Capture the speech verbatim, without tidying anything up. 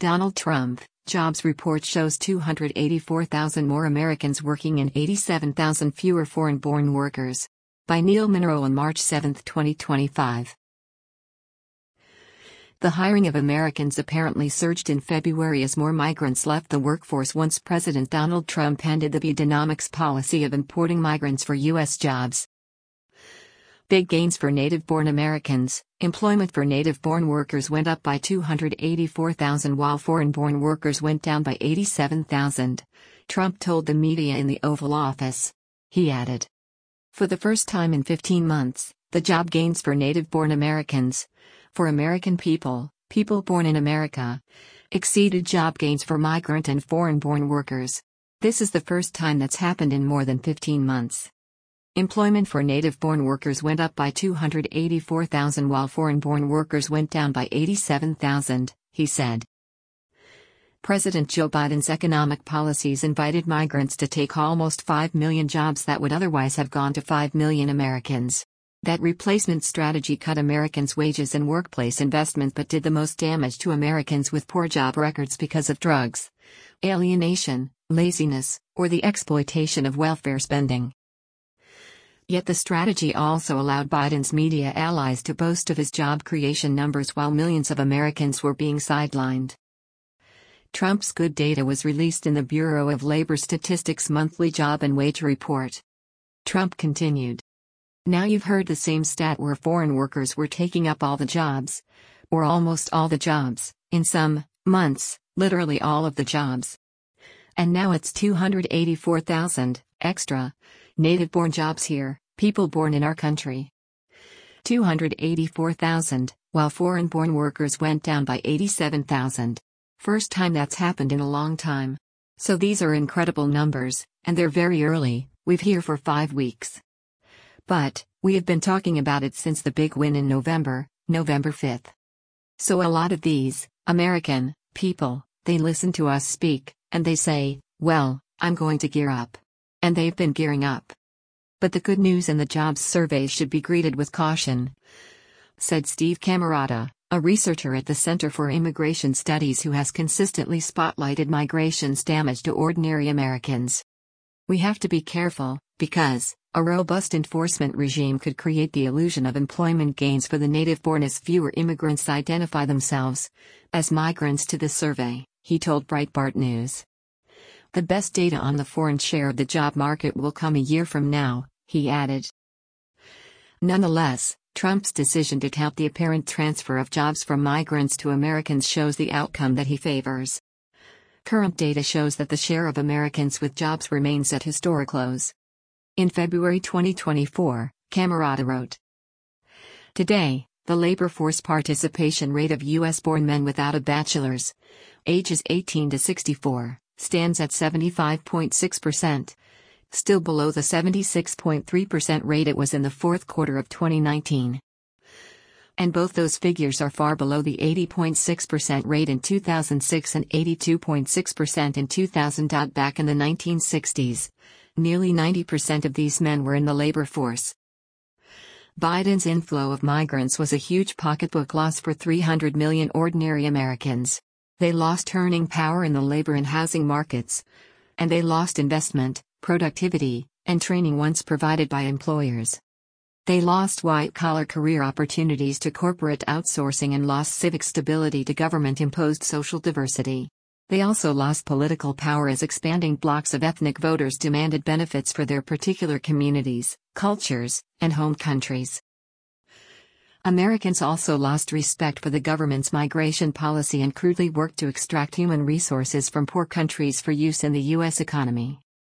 Donald Trump, jobs report shows two hundred eighty-four thousand more Americans working and eighty-seven thousand fewer foreign-born workers. By Neil Monroe on March seventh, twenty twenty-five. The hiring of Americans apparently surged in February as more migrants left the workforce once President Donald Trump ended the Bidenomics policy of importing migrants for U S jobs. Big gains for native-born Americans. Employment for native-born workers went up by two hundred eighty-four thousand while foreign-born workers went down by eighty-seven thousand, Trump told the media in the Oval Office. He added, "For the first time in fifteen months, the job gains for native-born Americans, for American people, people born in America, exceeded job gains for migrant and foreign-born workers. This is the first time that's happened in more than fifteen months." Employment for native-born workers went up by two hundred eighty-four thousand while foreign-born workers went down by eighty-seven thousand, he said. President Joe Biden's economic policies invited migrants to take almost five million jobs that would otherwise have gone to five million Americans. That replacement strategy cut Americans' wages and workplace investment but did the most damage to Americans with poor job records because of drugs, alienation, laziness, or the exploitation of welfare spending. Yet the strategy also allowed Biden's media allies to boast of his job creation numbers while millions of Americans were being sidelined. Trump's good data was released in the Bureau of Labor Statistics monthly job and wage report. Trump continued, "Now you've heard the same stat where foreign workers were taking up all the jobs, or almost all the jobs, in some months, literally all of the jobs. And now it's two hundred eighty-four thousand extra native-born jobs here, people born in our country. two hundred eighty-four thousand, while foreign-born workers went down by eighty-seven thousand. First time that's happened in a long time. So these are incredible numbers, and they're very early, we've here for five weeks. But, we have been talking about it since the big win in November, November fifth. So a lot of these, American, people, they listen to us speak, and they say, well, I'm going to gear up. And they've been gearing up. But the good news in the jobs survey should be greeted with caution," said Steve Camarota, a researcher at the Center for Immigration Studies who has consistently spotlighted migration's damage to ordinary Americans. "We have to be careful, because a robust enforcement regime could create the illusion of employment gains for the native-born as fewer immigrants identify themselves as migrants to the survey," he told Breitbart News. "The best data on the foreign share of the job market will come a year from now," he added. Nonetheless, Trump's decision to tout the apparent transfer of jobs from migrants to Americans shows the outcome that he favors. Current data shows that the share of Americans with jobs remains at historic lows. In February twenty twenty-four, Camarota wrote, "Today, the labor force participation rate of U S-born men without a bachelor's, ages eighteen to sixty-four, stands at seventy-five point six percent, still below the seventy-six point three percent rate it was in the fourth quarter of twenty nineteen. And both those figures are far below the eighty point six percent rate in two thousand six and eighty-two point six percent in two thousand. Back in the nineteen sixties, nearly ninety percent of these men were in the labor force." Biden's inflow of migrants was a huge pocketbook loss for three hundred million ordinary Americans. They lost earning power in the labor and housing markets. And they lost investment, productivity, and training once provided by employers. They lost white-collar career opportunities to corporate outsourcing and lost civic stability to government-imposed social diversity. They also lost political power as expanding blocks of ethnic voters demanded benefits for their particular communities, cultures, and home countries. Americans also lost respect for the government's migration policy and crudely worked to extract human resources from poor countries for use in the U S economy.